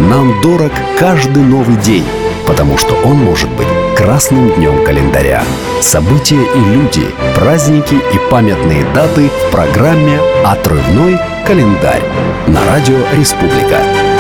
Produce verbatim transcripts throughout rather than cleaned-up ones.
Нам дорог каждый новый день, потому что он может быть красным днем календаря. События и люди, праздники и памятные даты в программе «Отрывной календарь» на радио «Республика».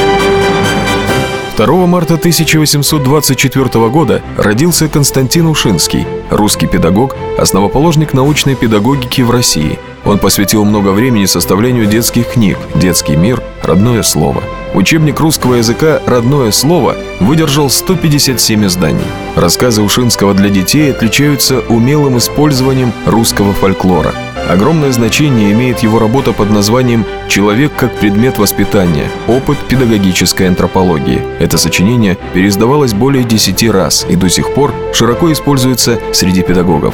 второго марта тысяча восемьсот двадцать четвёртого года родился Константин Ушинский, русский педагог, основоположник научной педагогики в России. Он посвятил много времени составлению детских книг «Детский мир. Родное слово». Учебник русского языка «Родное слово» выдержал сто пятьдесят семь изданий. Рассказы Ушинского для детей отличаются умелым использованием русского фольклора. Огромное значение имеет его работа под названием «Человек как предмет воспитания. Опыт педагогической антропологии». Это сочинение переиздавалось более десяти раз и до сих пор широко используется среди педагогов.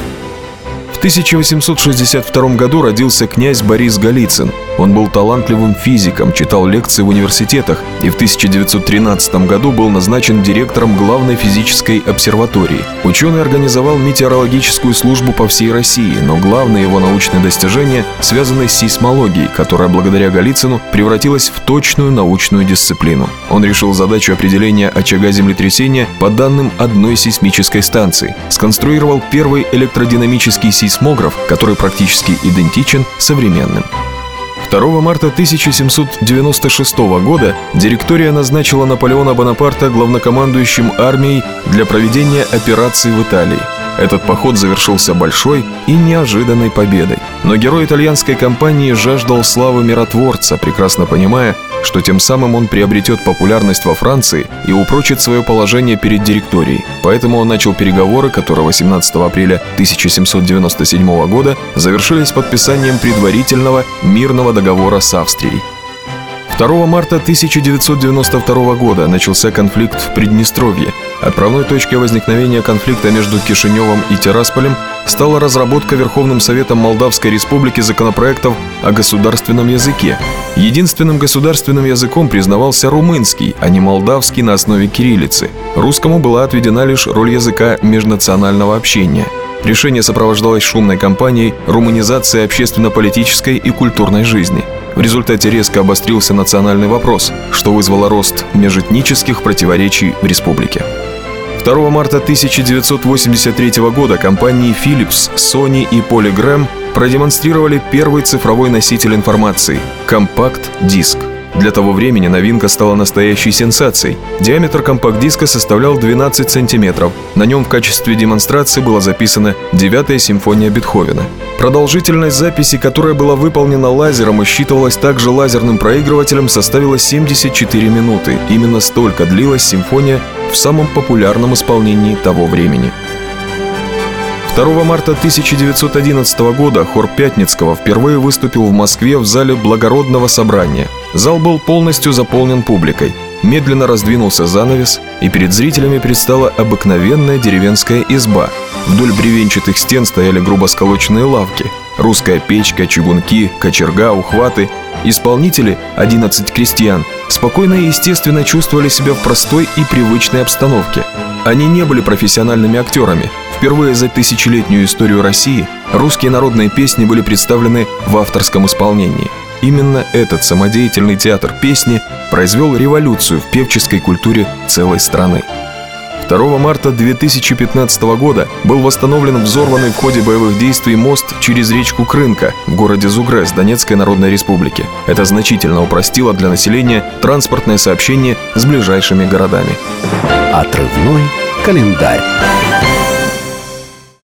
В тысяча восемьсот шестьдесят втором году родился князь Борис Голицын. Он был талантливым физиком, читал лекции в университетах и в тысяча девятьсот тринадцатом году был назначен директором главной физической обсерватории. Ученый организовал метеорологическую службу по всей России, но главные его научные достижения связаны с сейсмологией, которая благодаря Голицыну превратилась в точную научную дисциплину. Он решил задачу определения очага землетрясения по данным одной сейсмической станции, сконструировал первый электродинамический сейсмограф, который практически идентичен современным. второго марта тысяча семьсот девяносто шестого года директория назначила Наполеона Бонапарта главнокомандующим армией для проведения операции в Италии. Этот поход завершился большой и неожиданной победой. Но герой итальянской кампании жаждал славы миротворца, прекрасно понимая, что тем самым он приобретет популярность во Франции и упрочит свое положение перед директорией. Поэтому он начал переговоры, которые восемнадцатого апреля тысяча семьсот девяносто седьмого года завершились подписанием предварительного мирного договора с Австрией. второго марта тысяча девятьсот девяносто второго года начался конфликт в Приднестровье. Отправной точкой возникновения конфликта между Кишиневом и Тирасполем стала разработка Верховным Советом Молдавской Республики законопроектов о государственном языке. Единственным государственным языком признавался румынский, а не молдавский на основе кириллицы. Русскому была отведена лишь роль языка межнационального общения. Решение сопровождалось шумной кампанией румынизации общественно-политической и культурной жизни. В результате резко обострился национальный вопрос, что вызвало рост межэтнических противоречий в республике. второго марта тысяча девятьсот восемьдесят третьего года компании Philips, Sony и PolyGram продемонстрировали первый цифровой носитель информации – компакт-диск. Для того времени новинка стала настоящей сенсацией. Диаметр компакт-диска составлял двенадцать сантиметров. На нем в качестве демонстрации была записана девятая симфония Бетховена. Продолжительность записи, которая была выполнена лазером и считывалась также лазерным проигрывателем, составила семьдесят четыре минуты. Именно столько длилась симфония в самом популярном исполнении того времени. второго марта тысяча девятьсот одиннадцатого года хор Пятницкого впервые выступил в Москве в зале Благородного собрания. Зал был полностью заполнен публикой. Медленно раздвинулся занавес, и перед зрителями предстала обыкновенная деревенская изба. Вдоль бревенчатых стен стояли грубо сколоченные лавки, русская печка, чугунки, кочерга, ухваты. Исполнители, одиннадцать крестьян, спокойно и естественно чувствовали себя в простой и привычной обстановке. Они не были профессиональными актерами. Впервые за тысячелетнюю историю России русские народные песни были представлены в авторском исполнении. Именно этот самодеятельный театр песни произвел революцию в певческой культуре целой страны. второго марта две тысячи пятнадцатого года был восстановлен взорванный в ходе боевых действий мост через речку Крынка в городе Зугрес Донецкой Народной Республики. Это значительно упростило для населения транспортное сообщение с ближайшими городами. Отрывной календарь.